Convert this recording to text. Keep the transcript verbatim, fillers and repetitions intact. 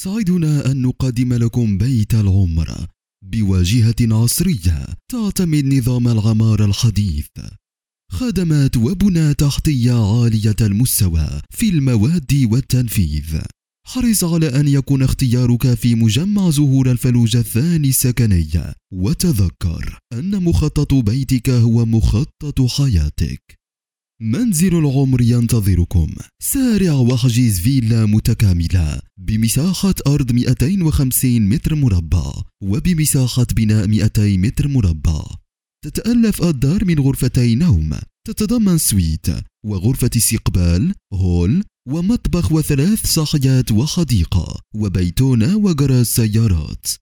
سعدنا أن نقدم لكم بيت العمر بواجهة عصرية تعتمد نظام العمارة الحديث. خدمات وبنى تحتية عالية المستوى في المواد والتنفيذ. حرص على أن يكون اختيارك في مجمع زهور الفلوجة الثاني السكني، وتذكر أن مخطط بيتك هو مخطط حياتك. منزل العمر ينتظركم. سارع واحجز فيلا متكاملة بمساحة أرض مئتين وخمسين متر مربع وبمساحة بناء مئتين متر مربع. تتألف الدار من غرفتي نوم، تتضمن سويت وغرفة استقبال، هول ومطبخ وثلاث صحيات وحديقة وبيتونة وجراج سيارات.